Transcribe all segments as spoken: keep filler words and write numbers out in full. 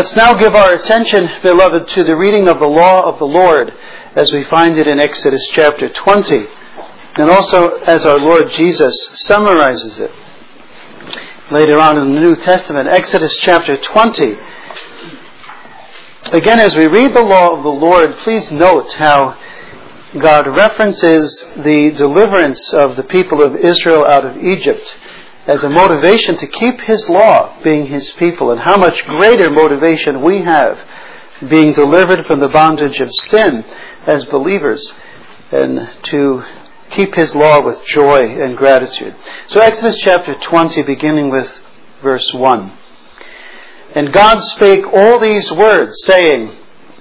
Let's now give our attention, beloved, to the reading of the law of the Lord as we find it in Exodus chapter twenty, and also as our Lord Jesus summarizes it later on in the New Testament. Exodus chapter twenty. Again, as we read the law of the Lord, please note how God references the deliverance of the people of Israel out of Egypt as a motivation to keep His law, being His people, and how much greater motivation we have being delivered from the bondage of sin as believers, and to keep His law with joy and gratitude. So Exodus chapter twenty, beginning with verse one. And God spake all these words, saying,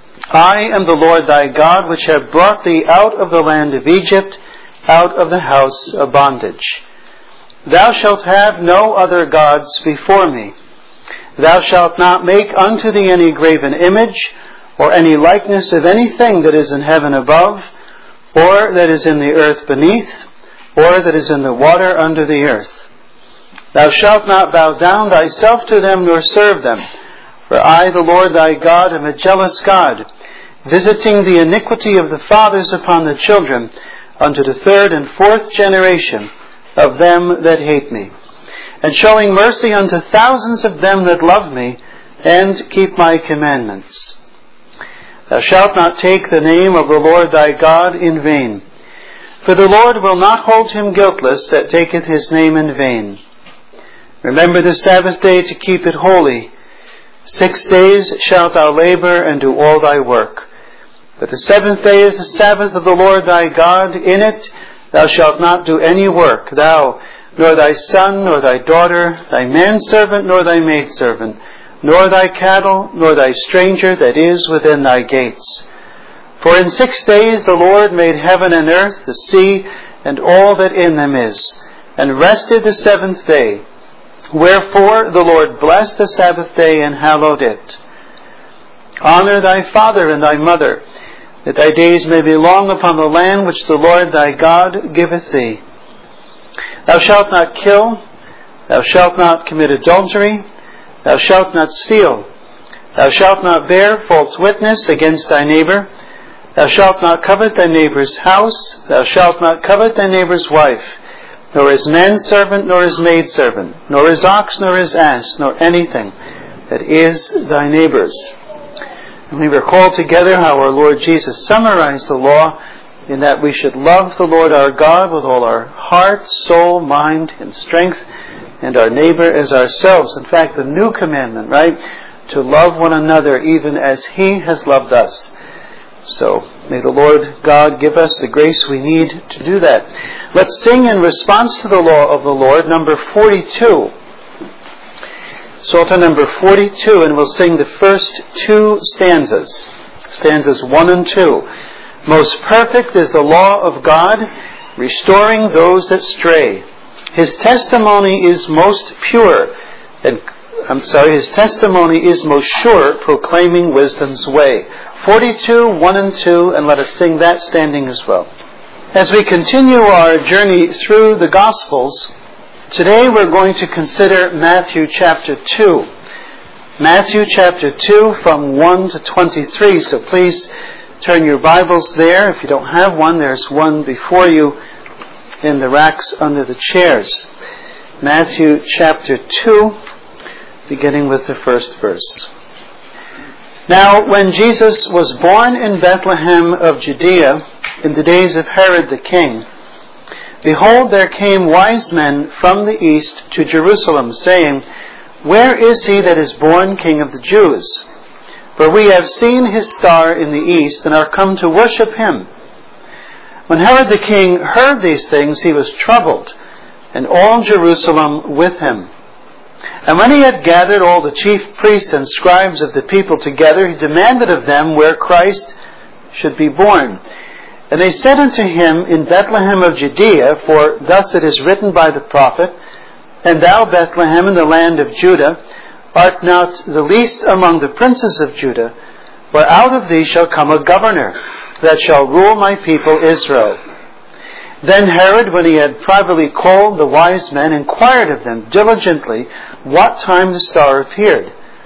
I am the Lord thy God, which have brought thee out of the land of Egypt, out of the house of bondage. Thou shalt have no other gods before me. Thou shalt not make unto thee any graven image, or any likeness of anything that is in heaven above, or that is in the earth beneath, or that is in the water under the earth. Thou shalt not bow down thyself to them, nor serve them. For I, the Lord thy God, am a jealous God, visiting the iniquity of the fathers upon the children, unto the third and fourth generation of them that hate me, and showing mercy unto thousands of them that love me, and keep my commandments. Thou shalt not take the name of the Lord thy God in vain, for the Lord will not hold him guiltless that taketh his name in vain. Remember the Sabbath day to keep it holy. Six days shalt thou labor and do all thy work. But the seventh day is the Sabbath of the Lord thy God. In it thou shalt not do any work, thou, nor thy son, nor thy daughter, thy manservant, nor thy maidservant, nor thy cattle, nor thy stranger that is within thy gates. For in six days the Lord made heaven and earth, the sea, and all that in them is, and rested the seventh day. Wherefore the Lord blessed the Sabbath day and hallowed it. Honor thy father and thy mother, that thy days may be long upon the land which the Lord thy God giveth thee. Thou shalt not kill, thou shalt not commit adultery, thou shalt not steal, thou shalt not bear false witness against thy neighbor, thou shalt not covet thy neighbor's house, thou shalt not covet thy neighbor's wife, nor his manservant, nor his maidservant, nor his ox, nor his ass, nor anything that is thy neighbor's. And we recall together how our Lord Jesus summarized the law in that we should love the Lord our God with all our heart, soul, mind, and strength, and our neighbor as ourselves. In fact, the new commandment, right? To love one another even as He has loved us. So, may the Lord God give us the grace we need to do that. Let's sing in response to the law of the Lord, number forty-two. Psalter number forty-two, and we'll sing the first two stanzas. Stanzas one and two. Most perfect is the law of God, restoring those that stray. His testimony is most pure, and I'm sorry, His testimony is most sure, proclaiming wisdom's way. forty-two, one and two, and let us sing that standing as well. As we continue our journey through the Gospels, today we're going to consider Matthew chapter two. Matthew chapter two from one to twenty-three. So please turn your Bibles there. If you don't have one, there's one before you in the racks under the chairs. Matthew chapter two, beginning with the first verse. Now, when Jesus was born in Bethlehem of Judea in the days of Herod the king, behold, there came wise men from the east to Jerusalem, saying, Where is he that is born King of the Jews? For we have seen his star in the east, and are come to worship him. When Herod the king heard these things, he was troubled, and all Jerusalem with him. And when he had gathered all the chief priests and scribes of the people together, he demanded of them where Christ should be born. And they said unto him, In Bethlehem of Judea, for thus it is written by the prophet, And thou, Bethlehem, in the land of Judah, art not the least among the princes of Judah, for out of thee shall come a governor, that shall rule my people Israel. Then Herod, when he had privately called the wise men, inquired of them diligently what time the star appeared.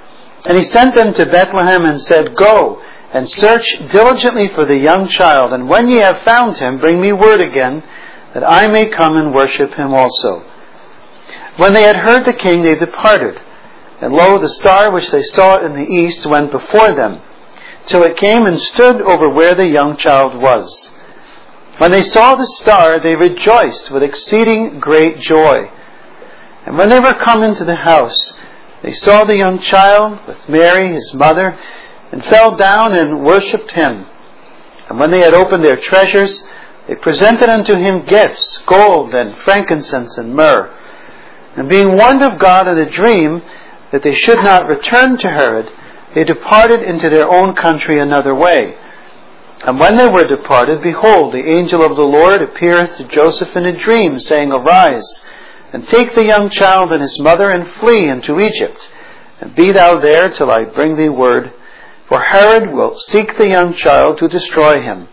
And he sent them to Bethlehem and said, Go and search diligently for the young child, and when ye have found him, bring me word again, that I may come and worship him also. When they had heard the king, they departed. And lo, the star which they saw in the east went before them, till it came and stood over where the young child was. When they saw the star, they rejoiced with exceeding great joy. And when they were come into the house, they saw the young child with Mary his mother, and fell down and worshipped him. And when they had opened their treasures, they presented unto him gifts, gold and frankincense and myrrh. And being warned of God in a dream that they should not return to Herod, they departed into their own country another way. And when they were departed, behold, the angel of the Lord appeareth to Joseph in a dream, saying, Arise, and take the young child and his mother, and flee into Egypt, and be thou there till I bring thee word, for Herod will seek the young child to destroy him.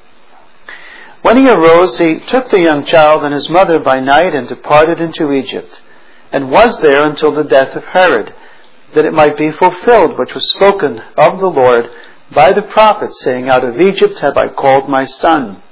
When he arose, he took the young child and his mother by night, and departed into Egypt, and was there until the death of Herod, that it might be fulfilled which was spoken of the Lord by the prophet, saying, Out of Egypt have I called my son.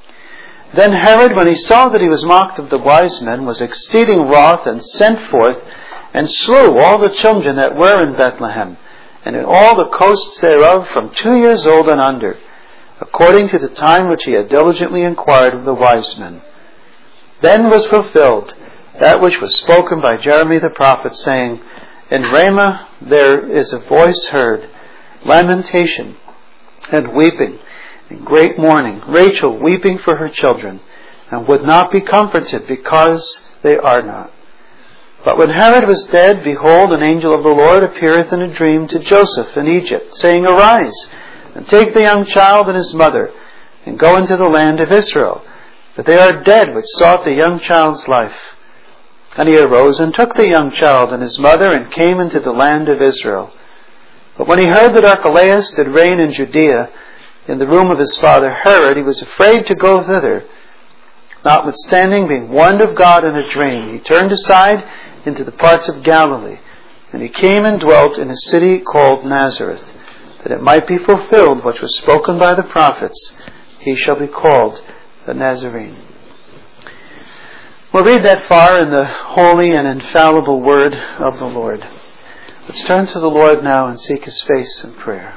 Then Herod, when he saw that he was mocked of the wise men, was exceeding wroth, and sent forth, and slew all the children that were in Bethlehem, and in all the coasts thereof, from two years old and under, according to the time which he had diligently inquired of the wise men. Then was fulfilled that which was spoken by Jeremy the prophet, saying, In Ramah there is a voice heard, lamentation and weeping, and great mourning, Rachel weeping for her children, and would not be comforted, because they are not. But when Herod was dead, behold, an angel of the Lord appeareth in a dream to Joseph in Egypt, saying, Arise, and take the young child and his mother, and go into the land of Israel, for they are dead which sought the young child's life. And he arose and took the young child and his mother, and came into the land of Israel. But when he heard that Archelaus did reign in Judea, in the room of his father Herod, he was afraid to go thither. Notwithstanding, being warned of God in a dream, he turned aside into the parts of Galilee, and he came and dwelt in a city called Nazareth, that it might be fulfilled which was spoken by the prophets, He shall be called the Nazarene. We'll read that far in the holy and infallible word of the Lord. Let's turn to the Lord now and seek His face in prayer.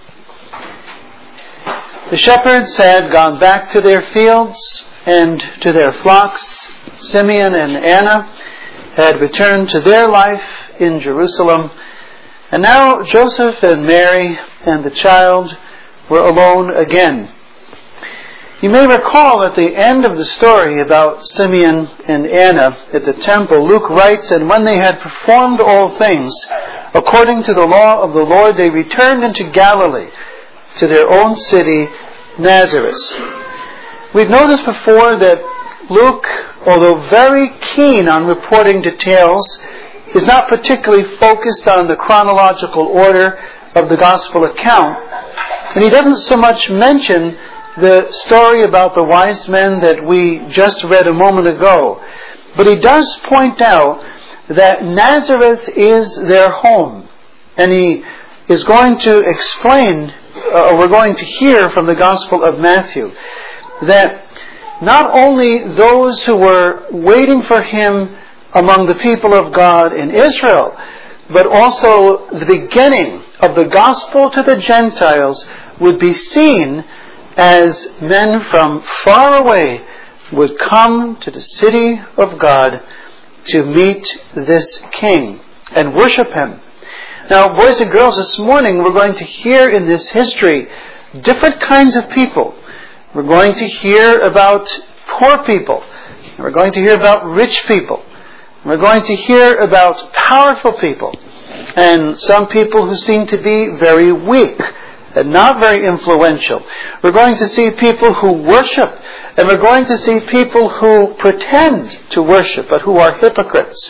The shepherds had gone back to their fields and to their flocks. Simeon and Anna had returned to their life in Jerusalem. And now Joseph and Mary and the child were alone again. You may recall at the end of the story about Simeon and Anna at the temple, Luke writes, And when they had performed all things according to the law of the Lord, they returned into Galilee, to their own city, Nazareth. We've noticed before that Luke, although very keen on reporting details, is not particularly focused on the chronological order of the gospel account. And he doesn't so much mention the story about the wise men that we just read a moment ago. But he does point out that Nazareth is their home. And he is going to explain, or we're going to hear from the Gospel of Matthew, that not only those who were waiting for Him among the people of God in Israel, but also the beginning of the gospel to the Gentiles would be seen as men from far away would come to the city of God to meet this King and worship Him. Now, boys and girls, this morning we're going to hear in this history different kinds of people. We're going to hear about poor people. We're going to hear about rich people. We're going to hear about powerful people. And some people who seem to be very weak and not very influential. We're going to see people who worship, and we're going to see people who pretend to worship, but who are hypocrites.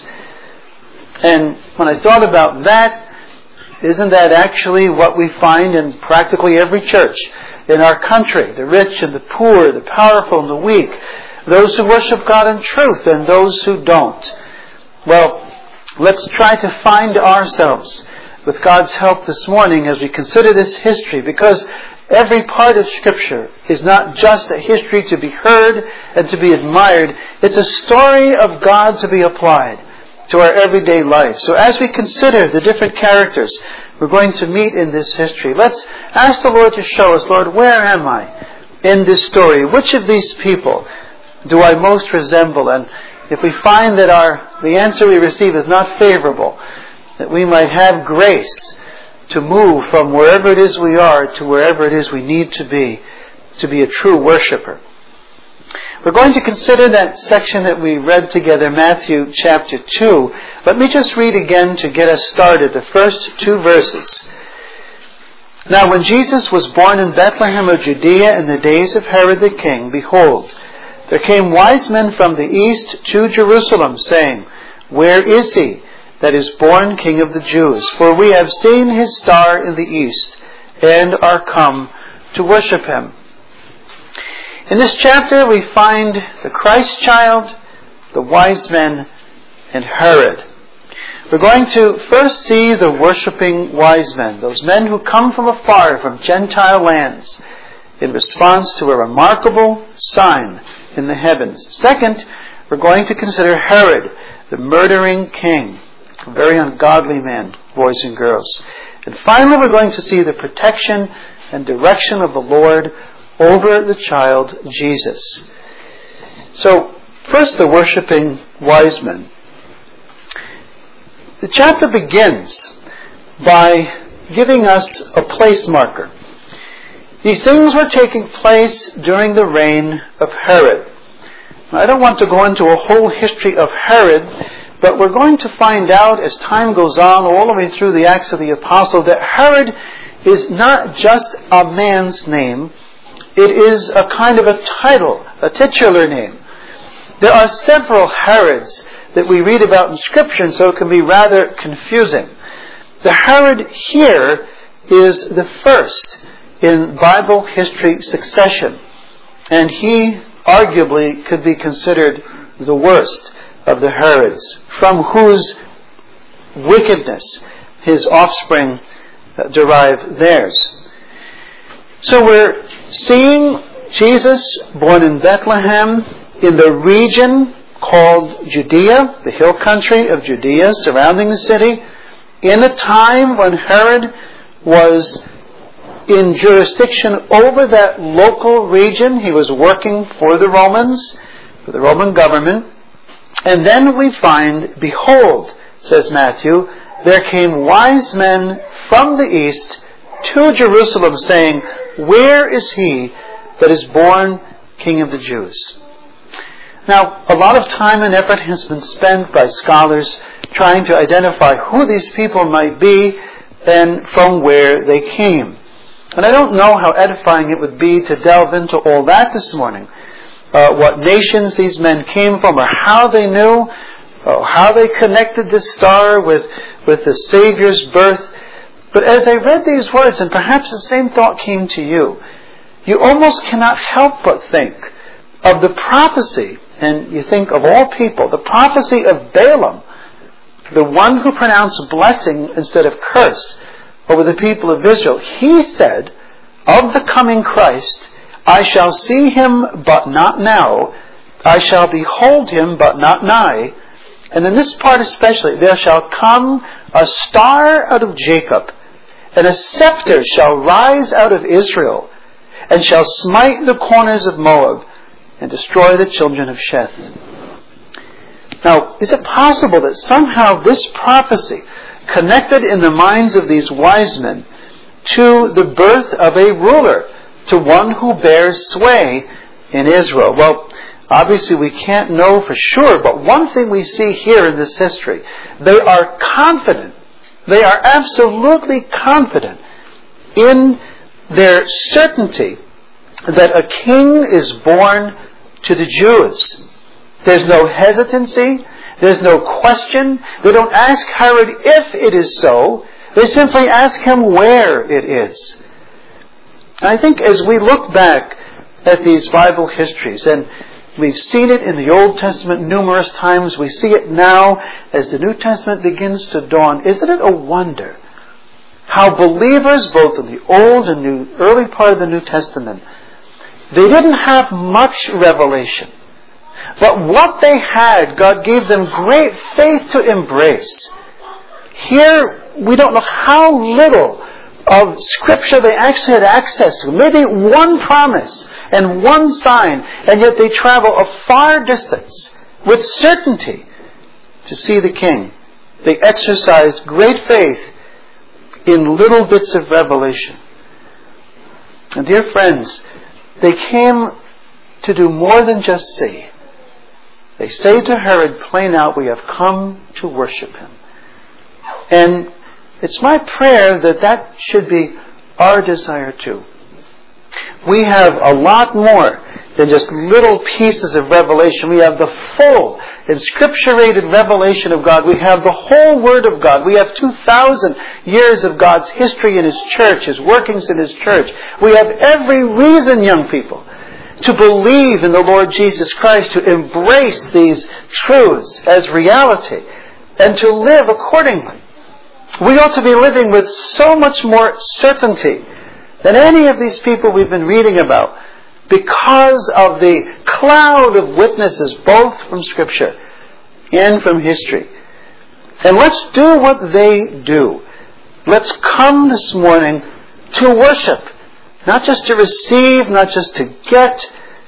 And when I thought about that, isn't that actually what we find in practically every church in our country? The rich and the poor, the powerful and the weak, those who worship God in truth and those who don't. Well, let's try to find ourselves with God's help this morning as we consider this history, because every part of Scripture is not just a history to be heard and to be admired. It's a story of God to be applied to our everyday life. So as we consider the different characters we're going to meet in this history, let's ask the Lord to show us, Lord, where am I in this story? Which of these people do I most resemble? And if we find that our the answer we receive is not favorable, that we might have grace to move from wherever it is we are to wherever it is we need to be, to be a true worshiper. We're going to consider that section that we read together, Matthew chapter two. Let me just read again to get us started, the first two verses. Now when Jesus was born in Bethlehem of Judea in the days of Herod the king, behold, there came wise men from the east to Jerusalem, saying, Where is he that is born King of the Jews? For we have seen his star in the east, and are come to worship him. In this chapter we find the Christ child, the wise men, and Herod. We're going to first see the worshipping wise men, those men who come from afar, from Gentile lands, in response to a remarkable sign in the heavens. Second, we're going to consider Herod, the murdering king, a very ungodly man, boys and girls. And finally, we're going to see the protection and direction of the Lord over the child Jesus. So, first the worshipping wise men. The chapter begins by giving us a place marker. These things were taking place during the reign of Herod. Now, I don't want to go into a whole history of Herod, but we're going to find out as time goes on, all the way through the Acts of the Apostle, that Herod is not just a man's name. It is a kind of a title, a titular name. There are several Herods that we read about in Scripture, and so it can be rather confusing. The Herod here is the first in Bible history succession, and he arguably could be considered the worst of the Herods, from whose wickedness his offspring derive theirs. So we're seeing Jesus born in Bethlehem in the region called Judea, the hill country of Judea surrounding the city, in a time when Herod was in jurisdiction over that local region. He was working for the Romans, for the Roman government. And then we find, behold, says Matthew, there came wise men from the east to Jerusalem, saying, Where is he that is born King of the Jews? Now, a lot of time and effort has been spent by scholars trying to identify who these people might be and from where they came. And I don't know how edifying it would be to delve into all that this morning. Uh, what nations these men came from, or how they knew, or how they connected this star with, with the Savior's birth. But as I read these words, and perhaps the same thought came to you, you almost cannot help but think of the prophecy, and you think of all people, the prophecy of Balaam, the one who pronounced blessing instead of curse over the people of Israel. He said, of the coming Christ, I shall see him, but not now. I shall behold him, but not nigh. And in this part especially, there shall come a star out of Jacob, and a scepter shall rise out of Israel, and shall smite the corners of Moab, and destroy the children of Sheth. Now, is it possible that somehow this prophecy connected in the minds of these wise men to the birth of a ruler, to one who bears sway in Israel? Well, obviously we can't know for sure, but one thing we see here in this history, they are confident, they are absolutely confident in their certainty that a king is born to the Jews. There's no hesitancy, there's no question. They don't ask Herod if it is so, they simply ask him where it is. And I think as we look back at these Bible histories, and we've seen it in the Old Testament numerous times, we see it now as the New Testament begins to dawn, isn't it a wonder how believers, both in the Old and New, early part of the New Testament, they didn't have much revelation. But what they had, God gave them great faith to embrace. Here, we don't know how little of Scripture they actually had access to. Maybe one promise and one sign, and yet they travel a far distance with certainty to see the King. They exercised great faith in little bits of revelation. And dear friends, they came to do more than just see. They say to Herod plain out, we have come to worship him. And it's my prayer that that should be our desire too. We have a lot more than just little pieces of revelation. We have the full, inscripturated revelation of God. We have the whole Word of God. We have two thousand years of God's history in His church, His workings in His church. We have every reason, young people, to believe in the Lord Jesus Christ, to embrace these truths as reality, and to live accordingly. We ought to be living with so much more certainty than any of these people we've been reading about, because of the cloud of witnesses, both from Scripture and from history. And let's do what they do. Let's come this morning to worship, not just to receive, not just to get.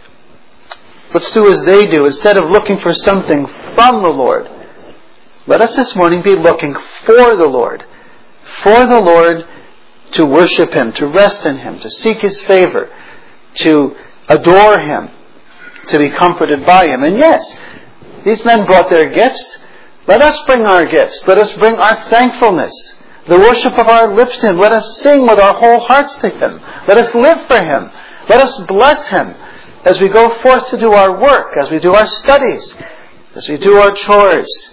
Let's do as they do. Instead of looking for something from the Lord, let us this morning be looking for the Lord. For the Lord, to worship Him, to rest in Him, to seek His favor, to adore Him, to be comforted by Him. And yes, these men brought their gifts. Let us bring our gifts. Let us bring our thankfulness, the worship of our lips to Him. Let us sing with our whole hearts to Him. Let us live for Him. Let us bless Him as we go forth to do our work, as we do our studies, as we do our chores.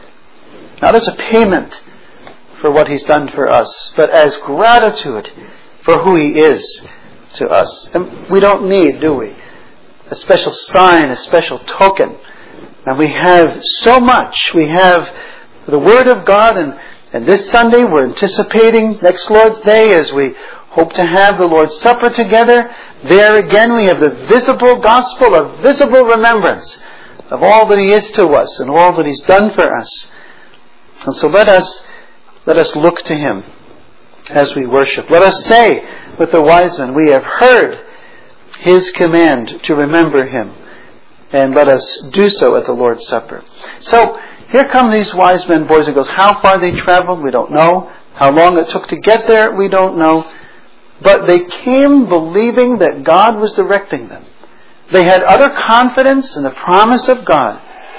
Not as a payment for what He's done for us, but as gratitude for who He is to us. And we don't need, do we, a special sign, a special token. And we have so much. We have the Word of God, and, and this Sunday we're anticipating next Lord's Day as we hope to have the Lord's Supper together. There again we have the visible gospel, a visible remembrance of all that He is to us and all that He's done for us. And so let us let us look to Him as we worship. Let us say with the wise men, we have heard His command to remember Him, and let us do so at the Lord's Supper. So here come these wise men, boys and girls. How far they traveled, we don't know. How long it took to get there, we don't know. But they came believing that God was directing them. They had utter confidence in the promise of God.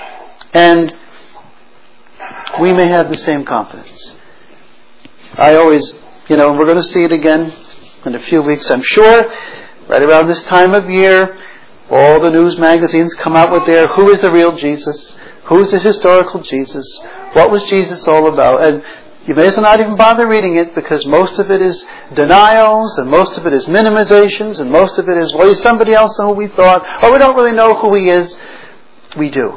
And we may have the same confidence. I always, you know, we're going to see it again in a few weeks, I'm sure. Right around this time of year, all the news magazines come out with their, who is the real Jesus? Who is the historical Jesus? What was Jesus all about? And you may as well not even bother reading it, because most of it is denials, and most of it is minimizations, and most of it is, well, he's somebody else than who we thought, or we don't really know who He is. We do.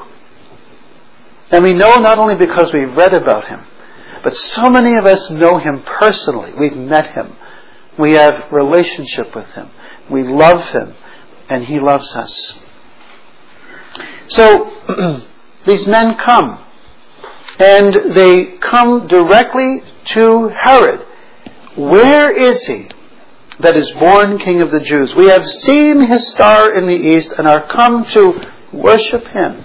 And we know not only because we've read about Him, but so many of us know Him personally. We've met Him. We have relationship with Him. We love Him, and He loves us. So, these men come, and they come directly to Herod. Where is He that is born King of the Jews? We have seen His star in the east and are come to worship Him.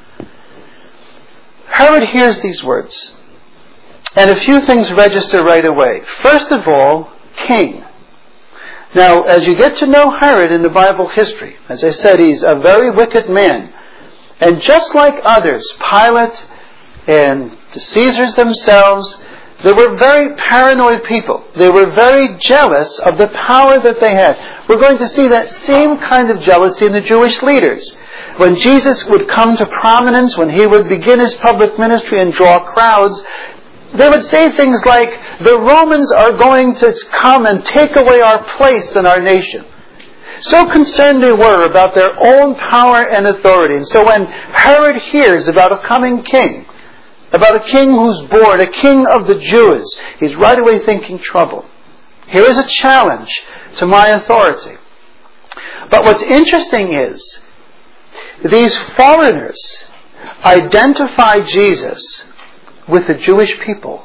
Herod hears these words, and a few things register right away. First of all, king. Now, as you get to know Herod in the Bible history, as I said, he's a very wicked man. And just like others, Pilate and the Caesars themselves, they were very paranoid people. They were very jealous of the power that they had. We're going to see that same kind of jealousy in the Jewish leaders. When Jesus would come to prominence, when He would begin His public ministry and draw crowds, they would say things like, the Romans are going to come and take away our place in our nation. So concerned they were about their own power and authority. And so when Herod hears about a coming king, about a king who's born, a king of the Jews, he's right away thinking trouble. Here is a challenge to my authority. But what's interesting is, these foreigners identify Jesus with the Jewish people.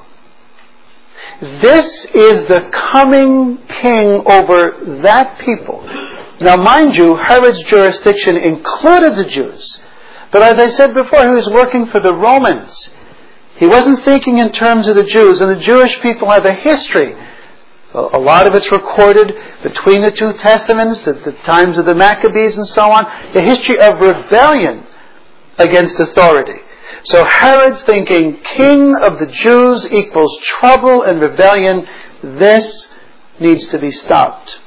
This is the coming king over that people. Now mind you, Herod's jurisdiction included the Jews. But as I said before, he was working for the Romans. He wasn't thinking in terms of the Jews. And the Jewish people have a history. A lot of it's recorded between the two testaments, at the times of the Maccabees and so on. A history of rebellion against authority. So Herod's thinking, king of the Jews equals trouble and rebellion. This needs to be stopped.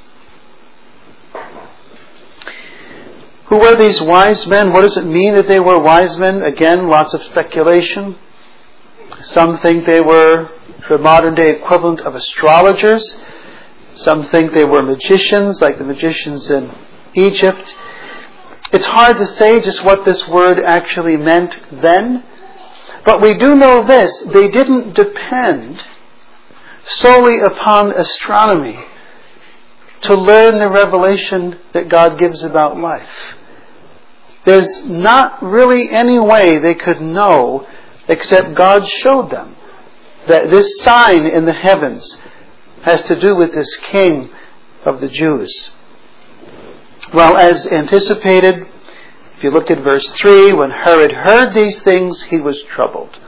Who were these wise men? What does it mean that they were wise men? Again, lots of speculation. Some think they were the modern day equivalent of astrologers. Some think they were magicians, like the magicians in Egypt. It's hard to say just what this word actually meant then. But we do know this. They didn't depend solely upon astronomy to learn the revelation that God gives about life. There's not really any way they could know except God showed them that this sign in the heavens has to do with this king of the Jews. Well, as anticipated, if you look at verse three, when Herod heard these things, he was troubled.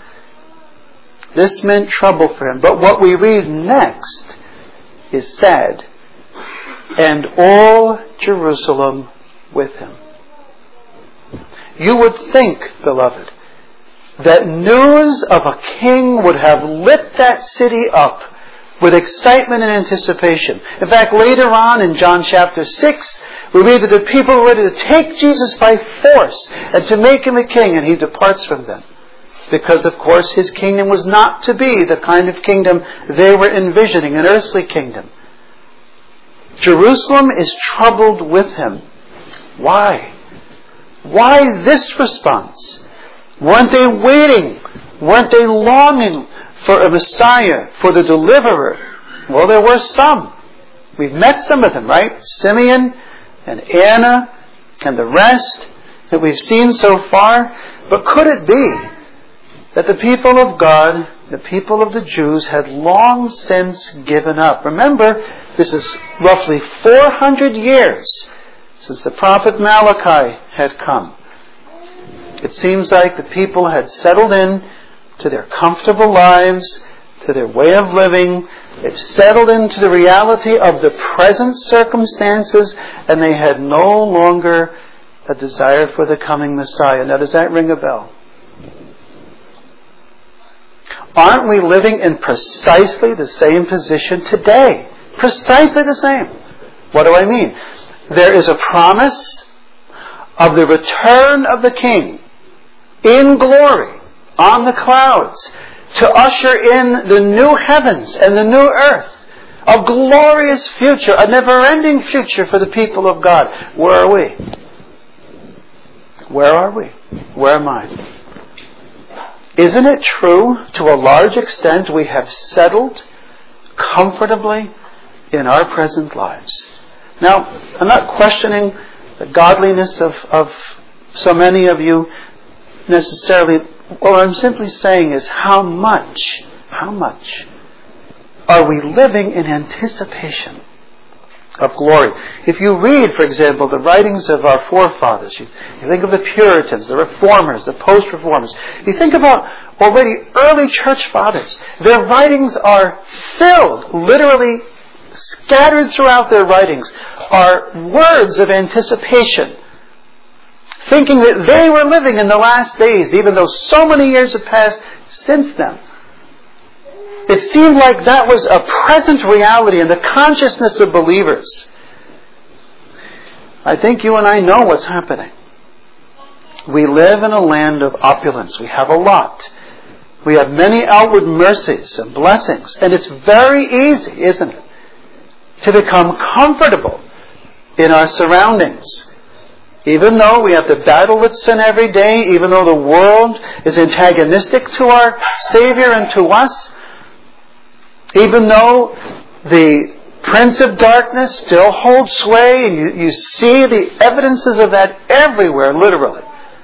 This meant trouble for him. But what we read next is sad. And all Jerusalem with him. You would think, beloved, that news of a king would have lit that city up with excitement and anticipation. In fact, later on in John chapter six, we read that the people were ready to take Jesus by force and to make him a king, and he departs from them. Because, of course, his kingdom was not to be the kind of kingdom they were envisioning, an earthly kingdom. Jerusalem is troubled with him. Why? Why this response? Weren't they waiting? Weren't they longing for a Messiah, for the deliverer? Well, there were some. We've met some of them, right? Simeon and Anna and the rest that we've seen so far. But could it be that the people of God, the people of the Jews, had long since given up? Remember, this is roughly four hundred years since the prophet Malachi had come. It seems like the people had settled in to their comfortable lives, to their way of living. They've settled into the reality of the present circumstances, and they had no longer a desire for the coming Messiah. Now, does that ring a bell? Aren't we living in precisely the same position today? Precisely the same. What do I mean? There is a promise of the return of the King in glory on the clouds to usher in the new heavens and the new earth. A glorious future, a never-ending future for the people of God. Where are we? Where are we? Where am I? Isn't it true, to a large extent, we have settled comfortably in our present lives? Now, I'm not questioning the godliness of, of so many of you necessarily. What I'm simply saying is how much, how much are we living in anticipation of glory? If you read, for example, the writings of our forefathers, you, you think of the Puritans, the Reformers, the Post-Reformers, you think about already early church fathers. Their writings are filled, literally scattered throughout their writings, are words of anticipation, thinking that they were living in the last days, even though so many years have passed since then. It seemed like that was a present reality in the consciousness of believers. I think you and I know what's happening. We live in a land of opulence. We have a lot. We have many outward mercies and blessings. And it's very easy, isn't it, to become comfortable in our surroundings. Even though we have to battle with sin every day, even though the world is antagonistic to our Savior and to us, even though the Prince of Darkness still holds sway, and you, you see the evidences of that everywhere, literally.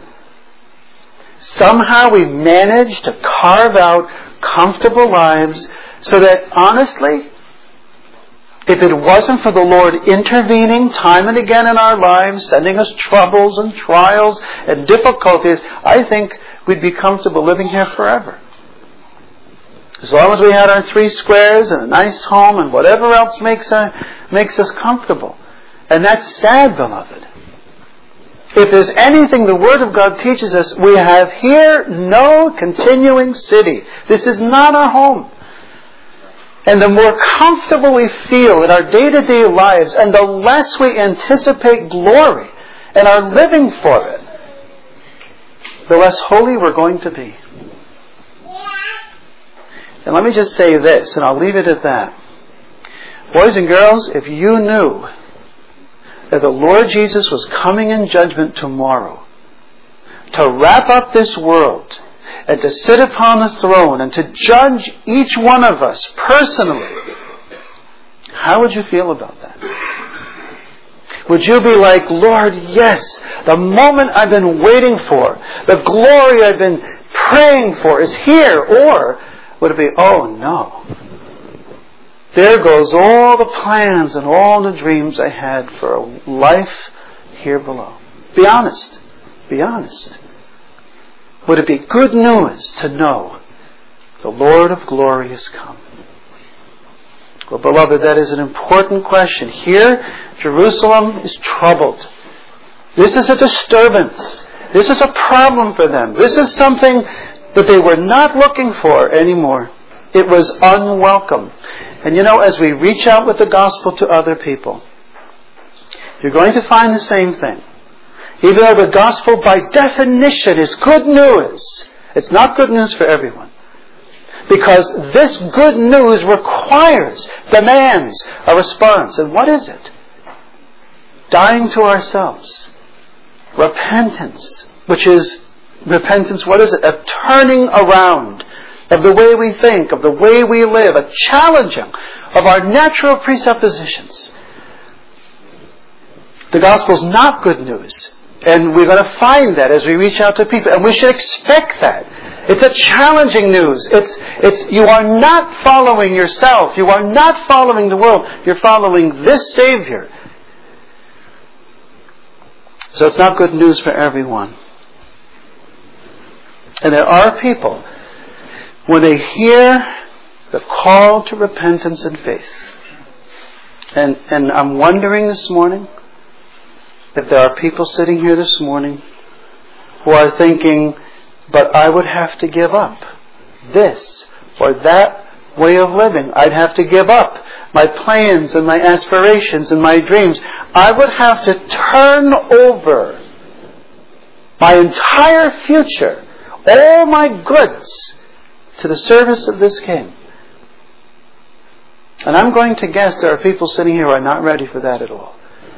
Somehow we manage to carve out comfortable lives so that, honestly, if it wasn't for the Lord intervening time and again in our lives, sending us troubles and trials and difficulties, I think we'd be comfortable living here forever. As long as we had our three squares and a nice home and whatever else makes, uh, makes us comfortable. And that's sad, beloved. If there's anything the Word of God teaches us, we have here no continuing city. This is not our home. And the more comfortable we feel in our day-to-day lives, and the less we anticipate glory and are living for it, the less holy we're going to be. And let me just say this, and I'll leave it at that. Boys and girls, if you knew that the Lord Jesus was coming in judgment tomorrow to wrap up this world and to sit upon the throne and to judge each one of us personally, how would you feel about that? Would you be like, Lord, yes, the moment I've been waiting for, the glory I've been praying for is here? Or would it be, oh no, there goes all the plans and all the dreams I had for a life here below? Be honest. Be honest. Would it be good news to know the Lord of glory has come? Well, beloved, that is an important question. Here, Jerusalem is troubled. This is a disturbance. This is a problem for them. This is something that they were not looking for anymore. It was unwelcome. And you know, as we reach out with the gospel to other people, you're going to find the same thing. Even though the gospel by definition is good news, it's not good news for everyone. Because this good news requires, demands a response. And what is it? Dying to ourselves. Repentance, which is, repentance, what is it? A turning around of the way we think, of the way we live, a challenging of our natural presuppositions. The gospel is not good news. And we're going to find that as we reach out to people. And we should expect that. It's a challenging news. It's, it's, you are not following yourself. You are not following the world. You're following this Savior. So it's not good news for everyone. And there are people, when they hear the call to repentance and faith, and, and I'm wondering this morning, if there are people sitting here this morning who are thinking, but I would have to give up this or that way of living. I'd have to give up my plans and my aspirations and my dreams. I would have to turn over my entire future, all my goods, to the service of this King. And I'm going to guess there are people sitting here who are not ready for that at all.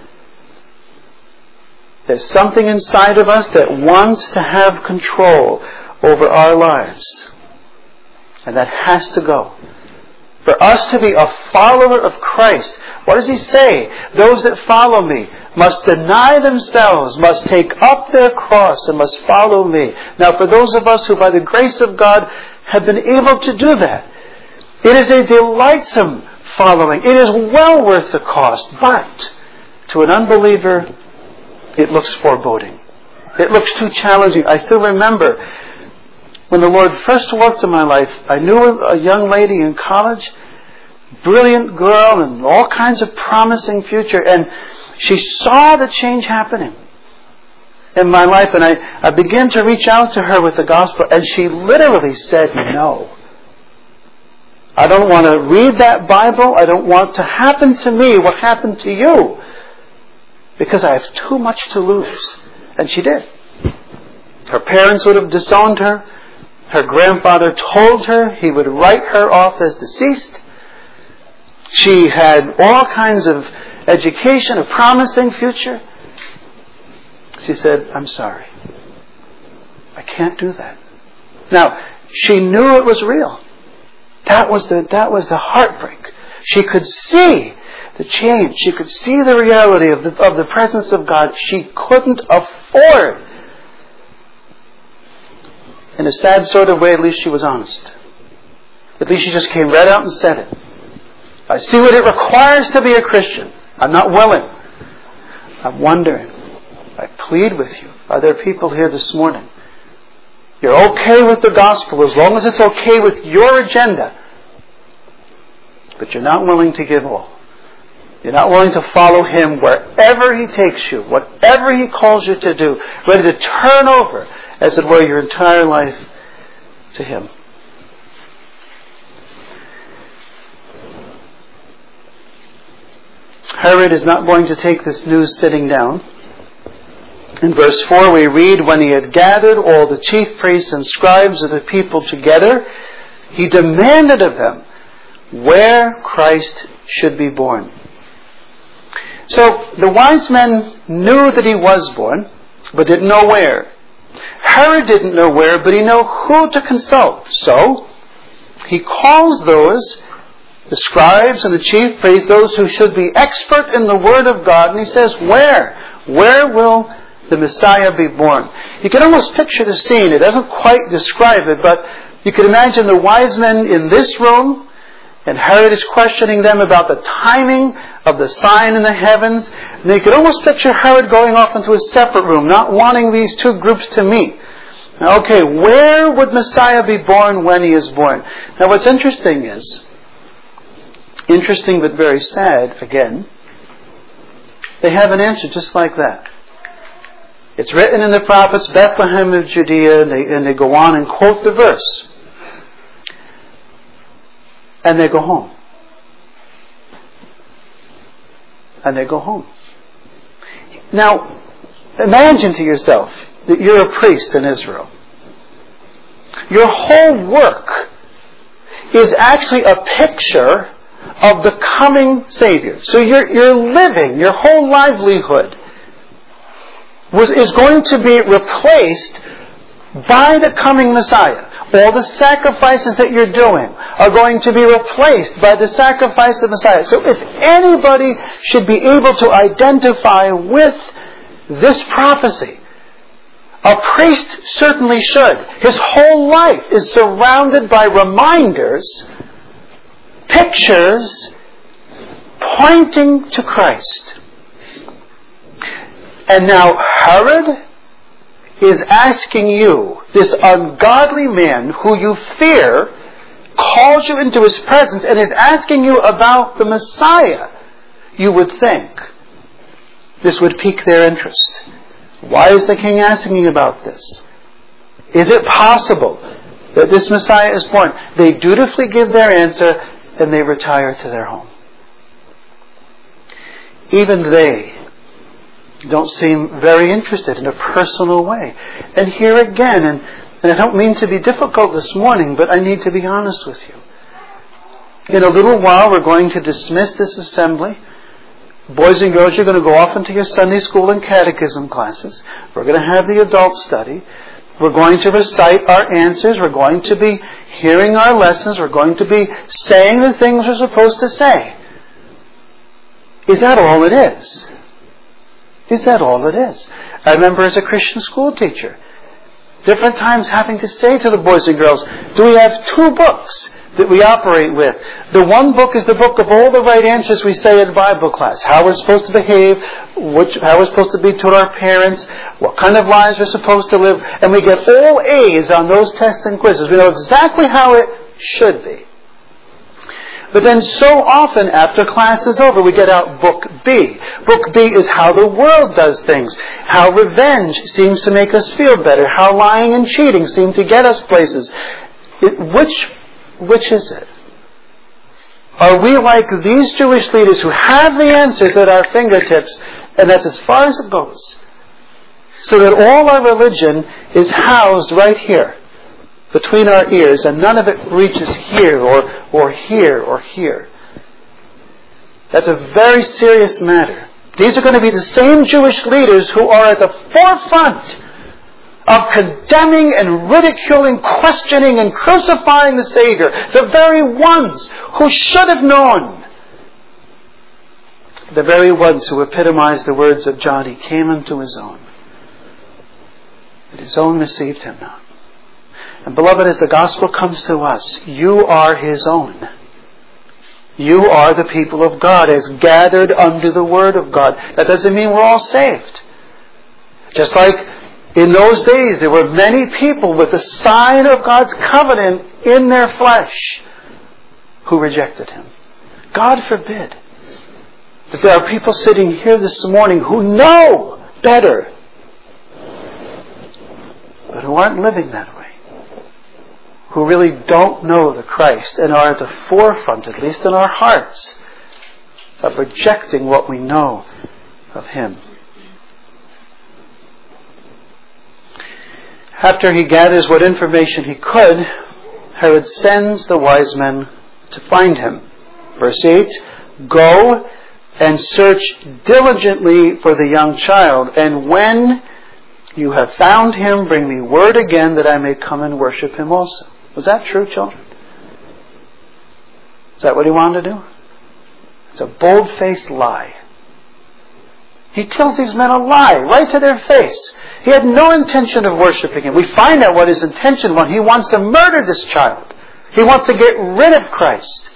There's something inside of us that wants to have control over our lives. And that has to go. For us to be a follower of Christ, what does He say? Those that follow me must deny themselves, must take up their cross, and must follow me. Now, for those of us who by the grace of God have been able to do that, it is a delightsome following. It is well worth the cost. But to an unbeliever, it looks foreboding. It looks too challenging. I still remember when the Lord first worked in my life, I knew a young lady in college, brilliant girl and all kinds of promising future, and she saw the change happening in my life, and I, I began to reach out to her with the gospel, and she literally said no. I don't want to read that Bible. I don't want to happen to me what happened to you, because I have too much to lose. And she did. Her parents would have disowned her. Her grandfather told her he would write her off as deceased. She had all kinds of education, a promising future. She said, I'm sorry. I can't do that. Now, she knew it was real. That was the, that was the heartbreak. She could see the change. She could see the reality of the, of the presence of God. She couldn't afford. In a sad sort of way, at least she was honest. At least she just came right out and said it. I see what it requires to be a Christian. I'm not willing. I'm wondering. I plead with you. Are there people here this morning? You're okay with the gospel as long as it's okay with your agenda. But you're not willing to give all. You're not willing to follow Him wherever He takes you, whatever He calls you to do, ready to turn over, as it were, your entire life to Him. Herod is not going to take this news sitting down. In verse four we read, when he had gathered all the chief priests and scribes of the people together, he demanded of them where Christ should be born. So the wise men knew that he was born, but didn't know where. Herod didn't know where, but he knew who to consult. So he calls those, the scribes and the chief priests, those who should be expert in the Word of God, and he says, where? Where will the Messiah be born? You can almost picture the scene. It doesn't quite describe it, but you can imagine the wise men in this room, and Herod is questioning them about the timing of the sign in the heavens. And you could almost picture Herod going off into a separate room, not wanting these two groups to meet. Now, okay, where would Messiah be born when he is born? Now, what's interesting is, interesting but very sad, again, they have an answer just like that. It's written in the prophets, Bethlehem of Judea, and they, and they go on and quote the verse. And they go home. And they go home. Now, imagine to yourself that you're a priest in Israel. Your whole work is actually a picture of the coming Savior. So you're, you're living, your whole livelihood was, is going to be replaced by the coming Messiah. All the sacrifices that you're doing are going to be replaced by the sacrifice of Messiah. So if anybody should be able to identify with this prophecy, a priest certainly should. His whole life is surrounded by reminders, pictures, pointing to Christ. And now Herod is asking you, this ungodly man who you fear, calls you into his presence and is asking you about the Messiah. You would think this would pique their interest. Why is the king asking you about this? Is it possible that this Messiah is born? They dutifully give their answer and they retire to their home. Even they don't seem very interested in a personal way. And here again, and, and I don't mean to be difficult this morning, but I need to be honest with you. In a little while, we're going to dismiss this assembly. Boys and girls, you're going to go off into your Sunday school and catechism classes. We're going to have the adult study. We're going to recite our answers. We're going to be hearing our lessons. We're going to be saying the things we're supposed to say. Is that all it is? Is that all it is? I remember as a Christian school teacher, different times having to say to the boys and girls, do we have two books that we operate with? The one book is the book of all the right answers we say in Bible class. How we're supposed to behave, which, how we're supposed to be to our parents, what kind of lives we're supposed to live. And we get all A's on those tests and quizzes. We know exactly how it should be. But then so often after class is over, we get out Book B. Book B is how the world does things. How revenge seems to make us feel better. How lying and cheating seem to get us places. It, which, which is it? Are we like these Jewish leaders who have the answers at our fingertips, and that's as far as it goes? So that all our religion is housed right here, between our ears, and none of it reaches here or, or here or here. That's a very serious matter. These are going to be the same Jewish leaders who are at the forefront of condemning and ridiculing, questioning and crucifying the Savior. The very ones who should have known. The very ones who epitomize the words of John. He came unto his own, but his own received him not. And beloved, as the gospel comes to us, you are his own. You are the people of God as gathered under the word of God. That doesn't mean we're all saved. Just like in those days there were many people with the sign of God's covenant in their flesh who rejected him. God forbid that there are people sitting here this morning who know better, but who aren't living that way. Who really don't know the Christ and are at the forefront, at least in our hearts, of rejecting what we know of him. After he gathers what information he could, Herod sends the wise men to find him. Verse eight, go and search diligently for the young child, and when you have found him, bring me word again that I may come and worship him also. Was that true, children? Is that what he wanted to do? It's a bold-faced lie. He tells these men a lie right to their face. He had no intention of worshiping him. We find out what his intention was. He wants to murder this child. He wants to get rid of Christ.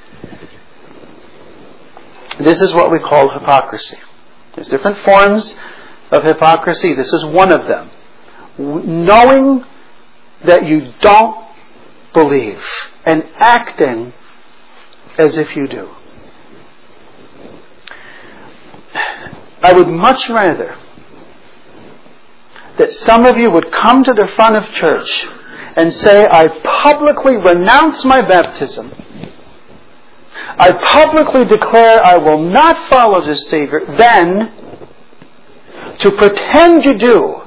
This is what we call hypocrisy. There's different forms of hypocrisy. This is one of them. Knowing that you don't believe and acting as if you do. I would much rather that some of you would come to the front of church and say, I publicly renounce my baptism. I publicly declare I will not follow this Savior, then to pretend you do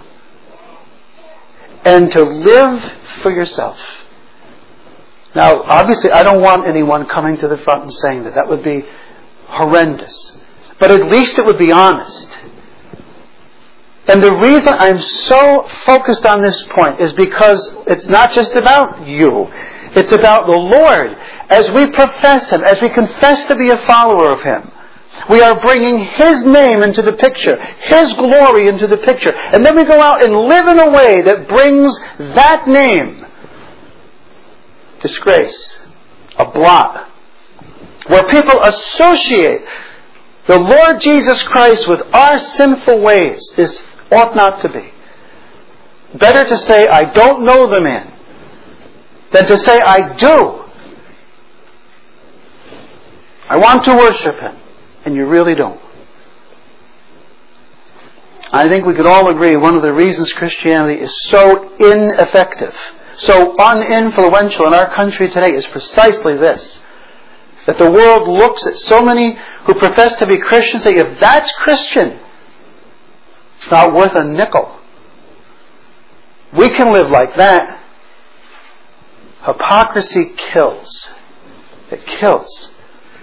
and to live for yourself. Now, obviously, I don't want anyone coming to the front and saying that. That would be horrendous. But at least it would be honest. And the reason I'm so focused on this point is because it's not just about you. It's about the Lord. As we profess him, as we confess to be a follower of him, we are bringing his name into the picture, his glory into the picture. And then we go out and live in a way that brings that name disgrace, a blot, where people associate the Lord Jesus Christ with our sinful ways. This ought not to be. Better to say, I don't know the man, than to say, I do. I want to worship him, and you really don't. I think we could all agree one of the reasons Christianity is so ineffective, so uninfluential in our country today is precisely this. That the world looks at so many who profess to be Christians and say, if that's Christian, it's not worth a nickel. We can live like that. Hypocrisy kills. It kills.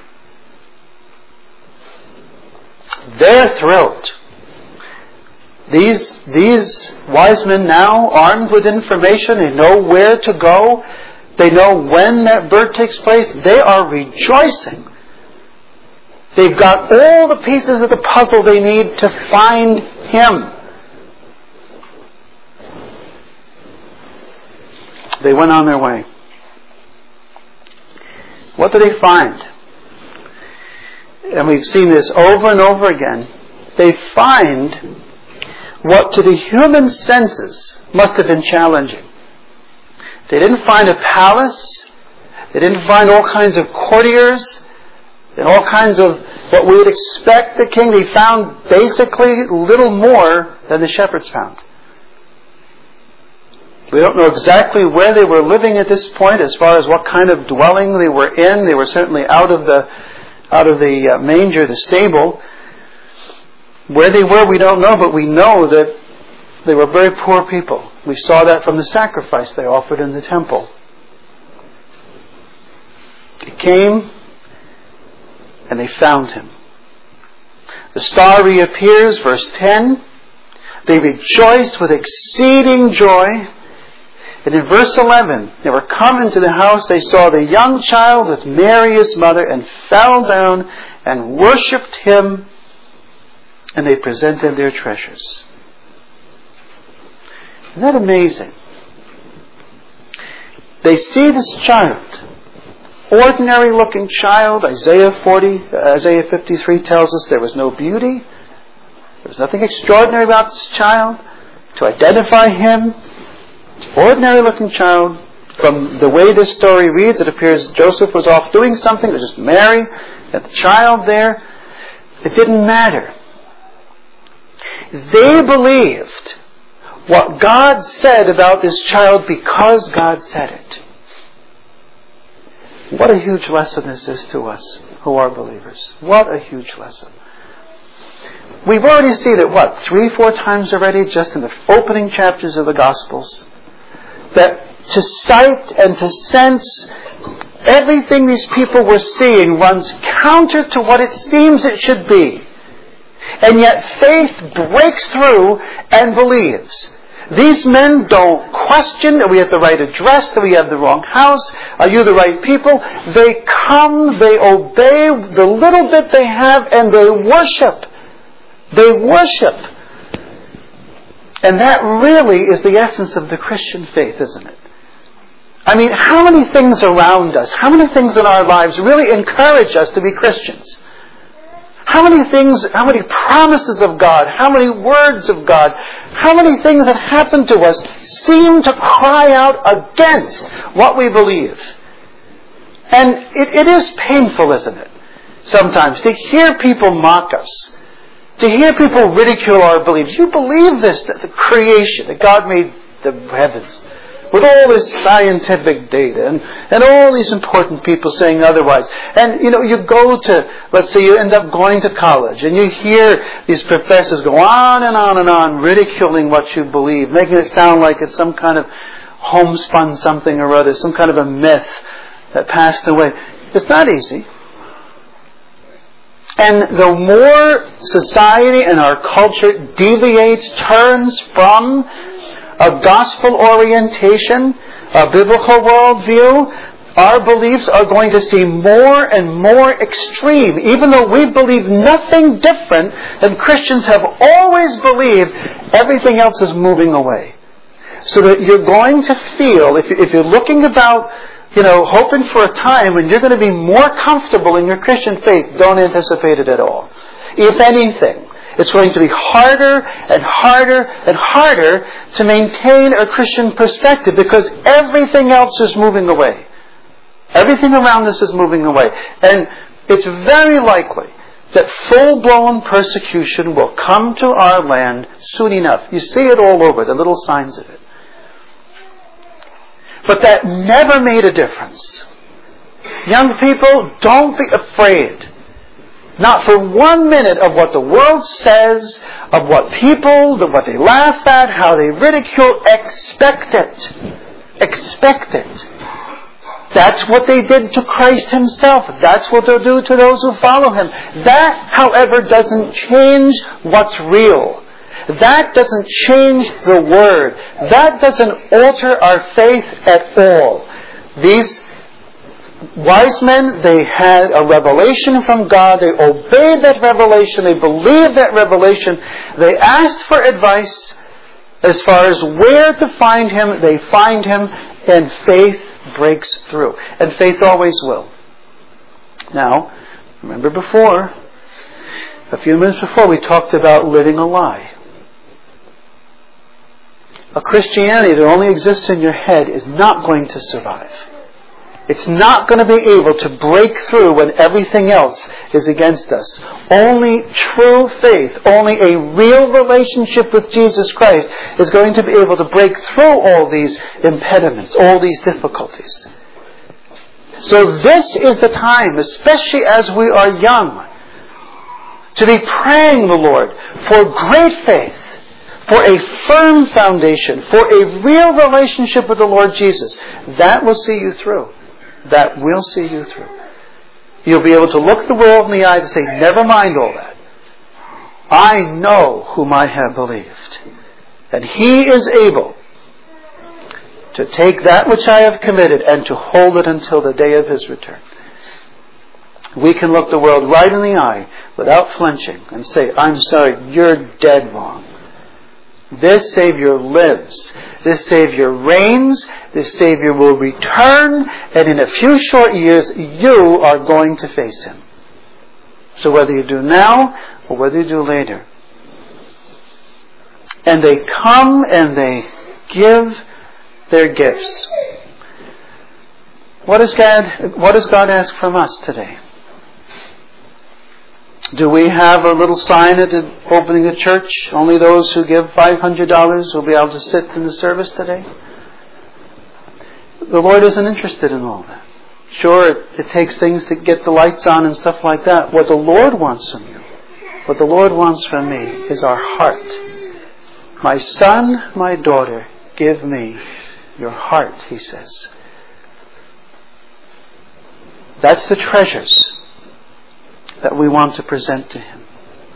They're thrilled. These, these wise men now, armed with information, they know where to go. They know when that birth takes place. They are rejoicing. They've got all the pieces of the puzzle they need to find him. They went on their way. What do they find? And we've seen this over and over again. They find what to the human senses must have been challenging. They didn't find a palace. They didn't find all kinds of courtiers and all kinds of what we would expect the king. They found basically little more than the shepherds found. We don't know exactly where they were living at this point as far as what kind of dwelling they were in. They were certainly out of the out of the uh, manger, the stable. Where they were, we don't know, but we know that they were very poor people. We saw that from the sacrifice they offered in the temple. They came and they found him. The star reappears, verse ten. They rejoiced with exceeding joy. And in verse eleven, they were come into the house, they saw the young child with Mary his mother, and fell down and worshipped him, and they presented their treasures. Isn't that amazing? They see this child, ordinary looking child. Isaiah forty, Isaiah fifty-three tells us there was no beauty. There was nothing extraordinary about this child. To identify him, ordinary looking child. From the way this story reads, it appears Joseph was off doing something. It was just Mary and the child there. It didn't matter. They believed what God said about this child because God said it. What a huge lesson this is to us who are believers. What a huge lesson. We've already seen it, what, three, four times already, just in the opening chapters of the Gospels, that to sight and to sense, everything these people were seeing runs counter to what it seems it should be. And yet faith breaks through and believes. These men don't question, that we have the right address, that we have the wrong house, are you the right people? They come, they obey the little bit they have, and they worship. They worship. And that really is the essence of the Christian faith, isn't it? I mean, how many things around us, how many things in our lives really encourage us to be Christians? How many things, how many promises of God, how many words of God, how many things that happen to us seem to cry out against what we believe? And it, it is painful, isn't it? Sometimes to hear people mock us, to hear people ridicule our beliefs. You believe this, that the creation, that God made the heavens, with all this scientific data and, and all these important people saying otherwise. And, you know, you go to, let's say you end up going to college and you hear these professors go on and on and on ridiculing what you believe, making it sound like it's some kind of homespun something or other, some kind of a myth that passed away. It's not easy. And the more society and our culture deviates, turns from a gospel orientation, a biblical worldview, our beliefs are going to seem more and more extreme, even though we believe nothing different than Christians have always believed. Everything else is moving away. So that you're going to feel, if you're looking about, you know, hoping for a time when you're going to be more comfortable in your Christian faith, don't anticipate it at all. If anything, it's going to be harder and harder and harder to maintain a Christian perspective because everything else is moving away. Everything around us is moving away. And it's very likely that full-blown persecution will come to our land soon enough. You see it all over, the little signs of it. But that never made a difference. Young people, don't be afraid. Not for one minute of what the world says, of what people, of what they laugh at, how they ridicule. Expect it. Expect it. That's what they did to Christ Himself. That's what they'll do to those who follow Him. That, however, doesn't change what's real. That doesn't change the Word. That doesn't alter our faith at all. These wise men, they had a revelation from God. They obeyed that revelation. They believed that revelation. They asked for advice as far as where to find Him. They find Him, and faith breaks through. And faith always will. Now, remember before, a few minutes before, we talked about living a lie. A Christianity that only exists in your head is not going to survive. It's not going to be able to break through when everything else is against us. Only true faith, only a real relationship with Jesus Christ is going to be able to break through all these impediments, all these difficulties. So this is the time, especially as we are young, to be praying the Lord for great faith, for a firm foundation, for a real relationship with the Lord Jesus. That will see you through. That will see you through. You'll be able to look the world in the eye and say, never mind all that. I know whom I have believed, and He is able to take that which I have committed and to hold it until the day of His return. We can look the world right in the eye without flinching and say, I'm sorry, you're dead wrong. This Savior lives. This Savior reigns. This Savior will return. And in a few short years, you are going to face Him. So whether you do now or whether you do later. And they come and they give their gifts. What does God, what does God ask from us today? Do we have a little sign at the opening of church? Only those who give five hundred dollars will be able to sit in the service today? The Lord isn't interested in all that. Sure, it, it takes things to get the lights on and stuff like that. What the Lord wants from you, what the Lord wants from me, is our heart. My son, my daughter, give me your heart, He says. That's the treasures that we want to present to Him.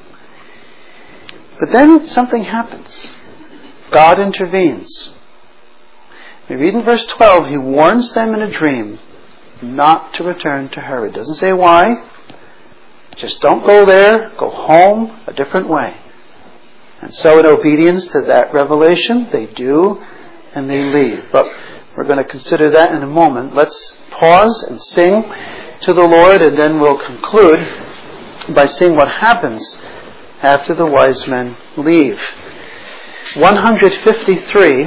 But then something happens. God intervenes. We read in verse twelve, He warns them in a dream not to return to her. It doesn't say why. Just don't go there. Go home a different way. And so in obedience to that revelation, they do and they leave. But we're going to consider that in a moment. Let's pause and sing to the Lord, and then we'll conclude by seeing what happens after the wise men leave. one fifty-three,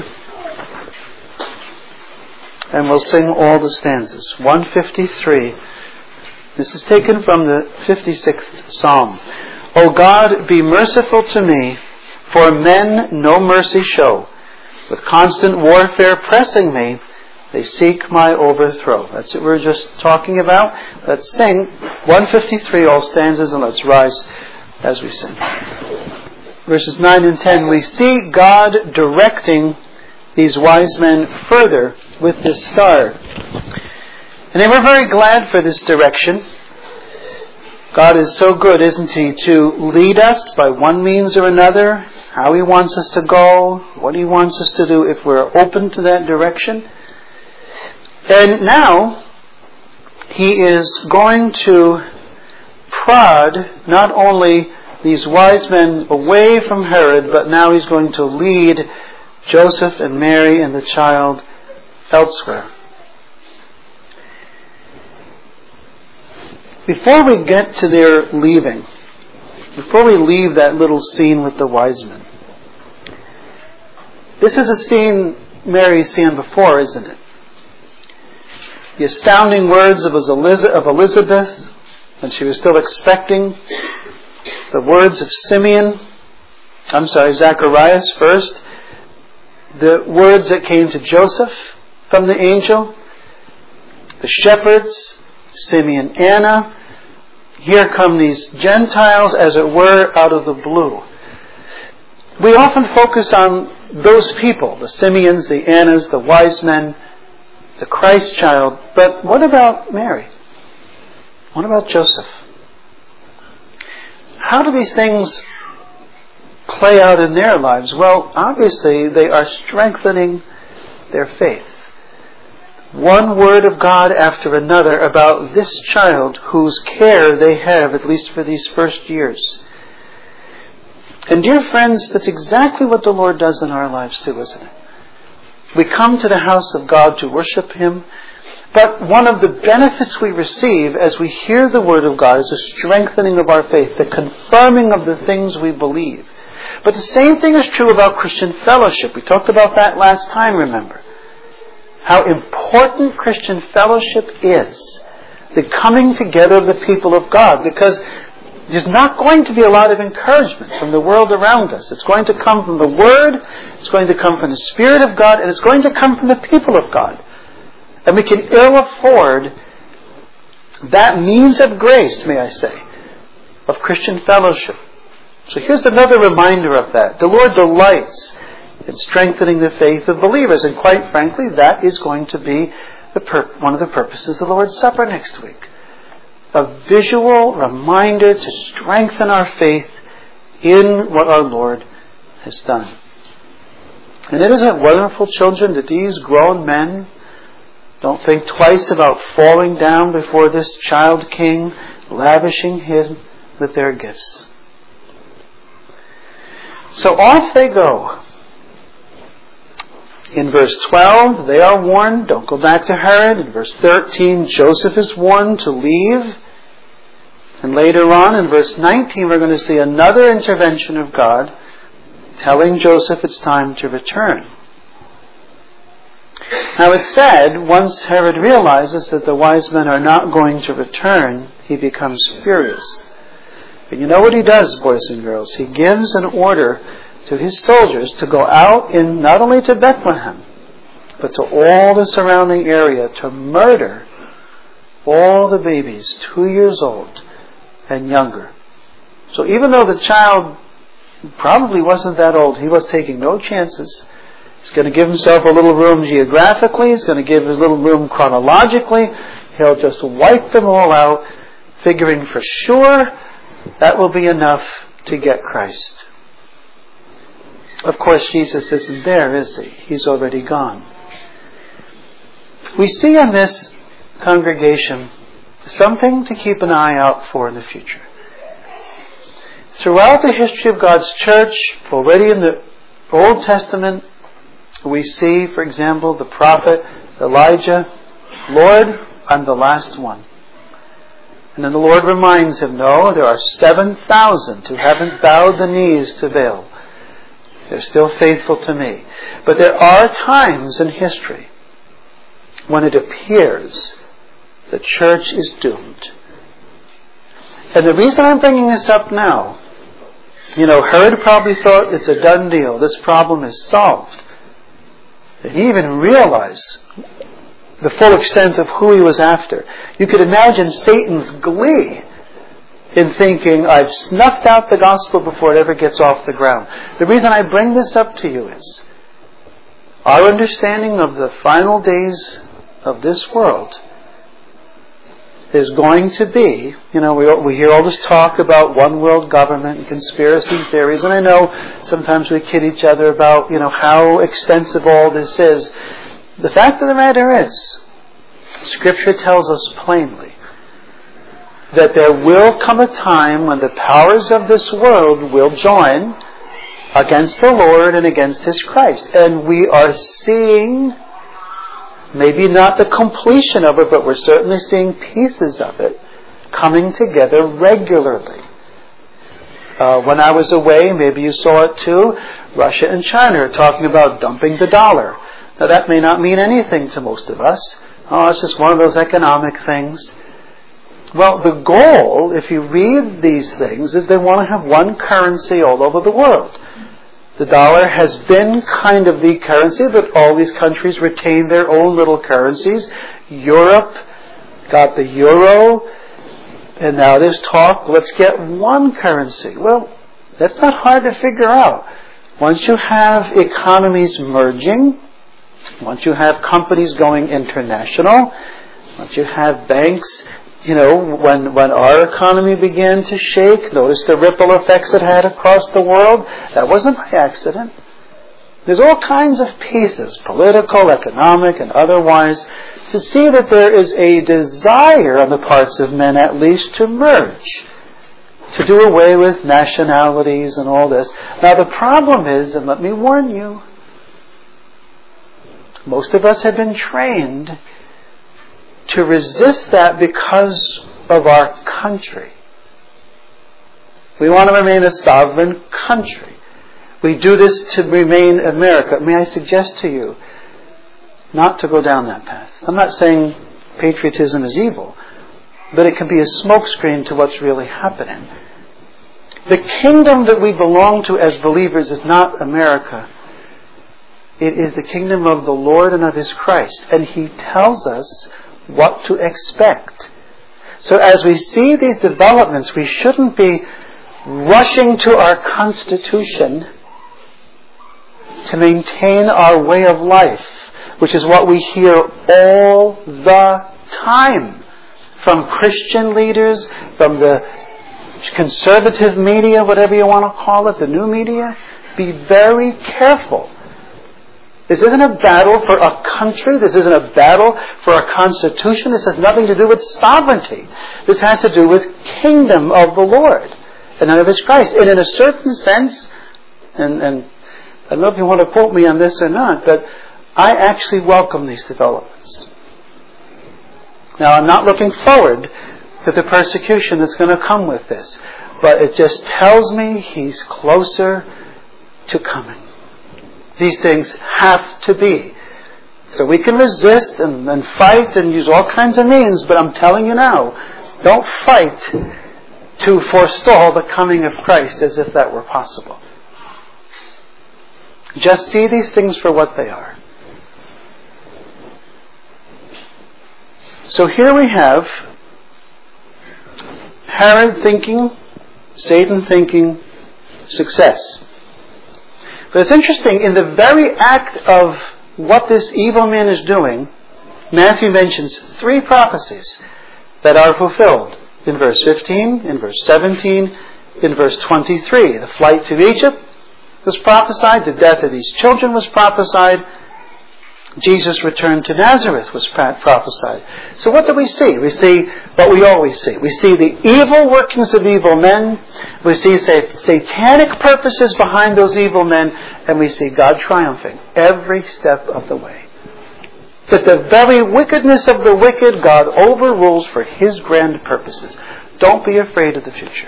and we'll sing all the stanzas. one fifty-three. This is taken from the fifty-sixth Psalm. O God, be merciful to me, for men no mercy show. With constant warfare pressing me, they seek my overthrow. That's what we're just talking about. Let's sing one fifty-three, all stanzas, and let's rise as we sing. Verses nine and ten, we see God directing these wise men further with this star. And they were very glad for this direction. God is so good, isn't He, to lead us by one means or another, how He wants us to go, what He wants us to do if we're open to that direction. And now, He is going to prod not only these wise men away from Herod, but now He's going to lead Joseph and Mary and the child elsewhere. Before we get to their leaving, before we leave that little scene with the wise men, this is a scene Mary's seen before, isn't it? The astounding words of Elizabeth when she was still expecting, the words of Simeon, I'm sorry, Zacharias first, the words that came to Joseph from the angel, the shepherds, Simeon, Anna. Here come these Gentiles, as it were, out of the blue. We often focus on those people, the Simeons, the Annas, the wise men, the Christ child. But what about Mary? What about Joseph? How do these things play out in their lives? Well, obviously they are strengthening their faith. One word of God after another about this child whose care they have, at least for these first years. And dear friends, that's exactly what the Lord does in our lives too, isn't it? We come to the house of God to worship Him, but one of the benefits we receive as we hear the Word of God is a strengthening of our faith, the confirming of the things we believe. But the same thing is true about Christian fellowship. We talked about that last time, remember. How important Christian fellowship is. The coming together of the people of God. Because there's not going to be a lot of encouragement from the world around us. It's going to come from the Word, it's going to come from the Spirit of God, and it's going to come from the people of God. And we can ill afford that means of grace, may I say, of Christian fellowship. So here's another reminder of that. The Lord delights in strengthening the faith of believers. And quite frankly, that is going to be the pur- one of the purposes of the Lord's Supper next week. A visual reminder to strengthen our faith in what our Lord has done. And isn't it wonderful, children, that these grown men don't think twice about falling down before this child king, lavishing him with their gifts. So off they go. In verse twelve, they are warned, don't go back to Herod. In verse thirteen, Joseph is warned to leave. And later on, in verse nineteen, we're going to see another intervention of God, telling Joseph it's time to return. Now it's said, once Herod realizes that the wise men are not going to return, he becomes furious. But you know what he does, boys and girls? He gives an order to his soldiers to go out in not only to Bethlehem, but to all the surrounding area to murder all the babies two years old and younger. So even though the child probably wasn't that old, he was taking no chances. He's going to give himself a little room geographically. He's going to give his little room chronologically. He'll just wipe them all out, figuring for sure that will be enough to get Christ. Of course, Jesus isn't there, is he? He's already gone. We see in this congregation something to keep an eye out for in the future. Throughout the history of God's church, already in the Old Testament, we see, for example, the prophet Elijah, Lord, I'm the last one. And then the Lord reminds him, no, there are seven thousand who haven't bowed the knees to Baal. They're still faithful to me. But there are times in history when it appears the church is doomed. And the reason I'm bringing this up now, you know, Herod probably thought it's a done deal. This problem is solved. Did he even realize the full extent of who he was after? You could imagine Satan's glee in thinking, I've snuffed out the gospel before it ever gets off the ground. The reason I bring this up to you is our understanding of the final days of this world is going to be, you know, we, we hear all this talk about one world government and conspiracy theories, and I know sometimes we kid each other about, you know, how extensive all this is. The fact of the matter is, Scripture tells us plainly that there will come a time when the powers of this world will join against the Lord and against His Christ. And we are seeing, maybe not the completion of it, but we're certainly seeing pieces of it coming together regularly. Uh, when I was away, maybe you saw it too, Russia and China are talking about dumping the dollar. Now that may not mean anything to most of us. Oh, it's just one of those economic things. Well, the goal, if you read these things, is they want to have one currency all over the world. The dollar has been kind of the currency, but all these countries retain their own little currencies. Europe got the euro, and now there's talk, let's get one currency. Well, that's not hard to figure out. Once you have economies merging, once you have companies going international, once you have banks, you know, when, when our economy began to shake, notice the ripple effects it had across the world. That wasn't by accident. There's all kinds of pieces, political, economic, and otherwise, to see that there is a desire on the parts of men at least to merge, to do away with nationalities and all this. Now the problem is, and let me warn you, most of us have been trained to resist that because of our country. We want to remain a sovereign country. We do this to remain America. May I suggest to you not to go down that path. I'm not saying patriotism is evil, but it can be a smokescreen to what's really happening. The kingdom that we belong to as believers is not America. It is the kingdom of the Lord and of His Christ. And He tells us what to expect. So as we see these developments, we shouldn't be rushing to our Constitution to maintain our way of life, which is what we hear all the time from Christian leaders, from the conservative media, whatever you want to call it, the new media, be very careful. This isn't a battle for a country. This isn't a battle for a constitution. This has nothing to do with sovereignty. This has to do with kingdom of the Lord and of His Christ. And in a certain sense, and, and I don't know if you want to quote me on this or not, but I actually welcome these developments. Now, I'm not looking forward to the persecution that's going to come with this, but it just tells me He's closer to coming. These things have to be. So we can resist and, and fight and use all kinds of means, but I'm telling you now, don't fight to forestall the coming of Christ as if that were possible. Just see these things for what they are. So here we have Herod thinking, Satan thinking, success. But it's interesting, in the very act of what this evil man is doing, Matthew mentions three prophecies that are fulfilled. In verse fifteen, in verse seventeen, in verse twenty-three. The flight to Egypt was prophesied, the death of these children was prophesied, Jesus' return to Nazareth was prophesied. So what do we see? We see what we always see. We see the evil workings of evil men. We see satanic purposes behind those evil men. And we see God triumphing every step of the way. That the very wickedness of the wicked, God overrules for His grand purposes. Don't be afraid of the future.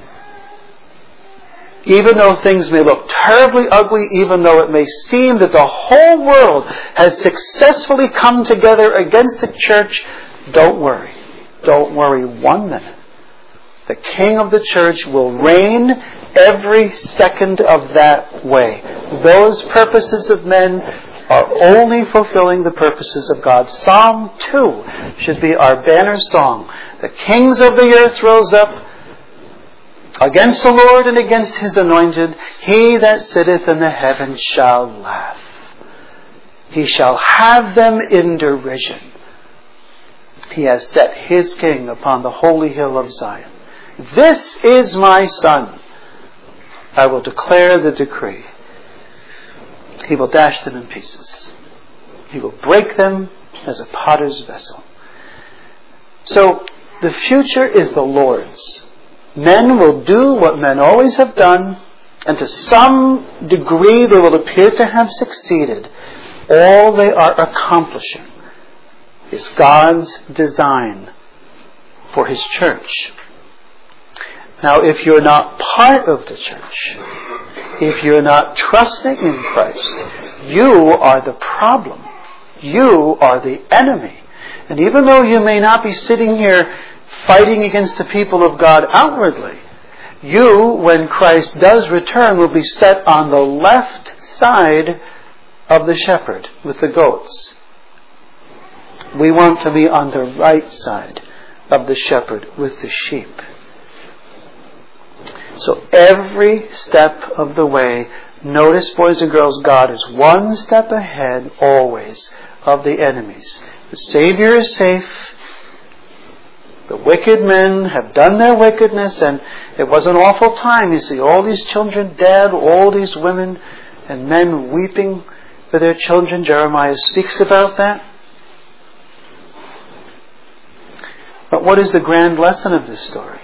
Even though things may look terribly ugly, even though it may seem that the whole world has successfully come together against the church, don't worry. Don't worry one minute. The King of the church will reign every second of that way. Those purposes of men are only fulfilling the purposes of God. Psalm two should be our banner song. The kings of the earth rose up against the Lord and against His anointed. He that sitteth in the heavens shall laugh. He shall have them in derision. He has set His king upon the holy hill of Zion. This is my son. I will declare the decree. He will dash them in pieces. He will break them as a potter's vessel. So, the future is the Lord's. Men will do what men always have done, and to some degree they will appear to have succeeded. All they are accomplishing is God's design for His church. Now, if you're not part of the church, if you're not trusting in Christ, you are the problem. You are the enemy. And even though you may not be sitting here fighting against the people of God outwardly, you, when Christ does return, will be set on the left side of the shepherd with the goats. We want to be on the right side of the shepherd with the sheep. So every step of the way, notice, boys and girls, God is one step ahead always of the enemies. The Savior is safe. The wicked men have done their wickedness, and it was an awful time. You see all these children dead, all these women and men weeping for their children. Jeremiah speaks about that. But what is the grand lesson of this story?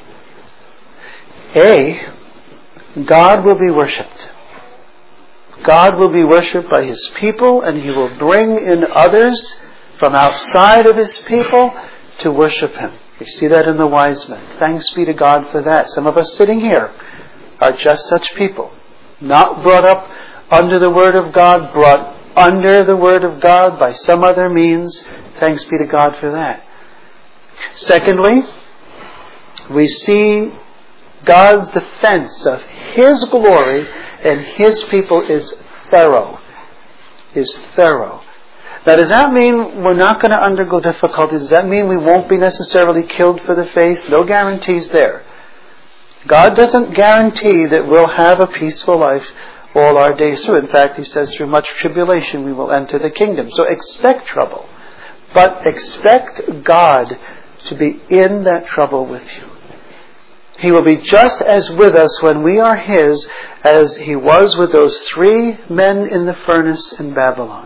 A, God will be worshipped. God will be worshipped by His people, and He will bring in others from outside of His people to worship Him. We see that in the wise men. Thanks be to God for that. Some of us sitting here are just such people. Not brought up under the Word of God, brought under the Word of God by some other means. Thanks be to God for that. Secondly, we see God's defense of His glory and His people is thorough. Is thorough. Now, does that mean we're not going to undergo difficulties? Does that mean we won't be necessarily killed for the faith? No guarantees there. God doesn't guarantee that we'll have a peaceful life all our days through. In fact, He says through much tribulation we will enter the kingdom. So expect trouble. But expect God to be in that trouble with you. He will be just as with us when we are His as He was with those three men in the furnace in Babylon.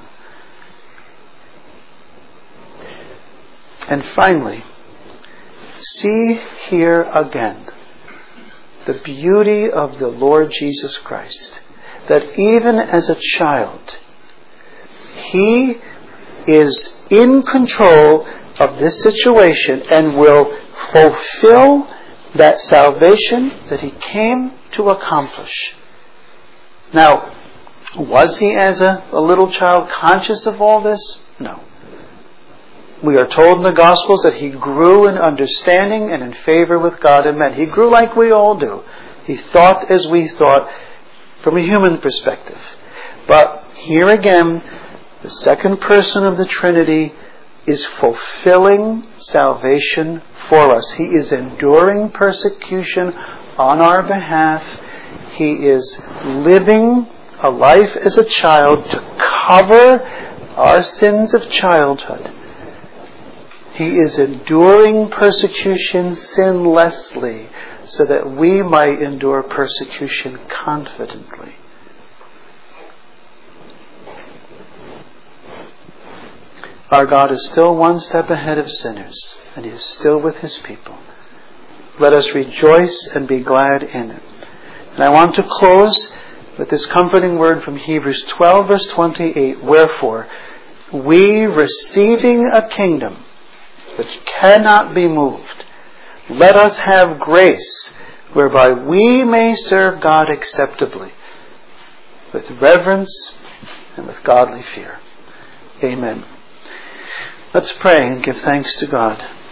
And finally, see here again the beauty of the Lord Jesus Christ, that even as a child, He is in control of this situation and will fulfill that salvation that He came to accomplish. Now, was He as a, a little child conscious of all this? No. We are told in the Gospels that He grew in understanding and in favor with God and men. He grew like we all do. He thought as we thought from a human perspective. But here again, the second person of the Trinity is fulfilling salvation for us. He is enduring persecution on our behalf. He is living a life as a child to cover our sins of childhood. He is enduring persecution sinlessly so that we might endure persecution confidently. Our God is still one step ahead of sinners, and He is still with His people. Let us rejoice and be glad in it. And I want to close with this comforting word from Hebrews twelve, verse twenty-eight. Wherefore, we receiving a kingdom which cannot be moved, let us have grace whereby we may serve God acceptably, with reverence and with godly fear. Amen. Let's pray and give thanks to God.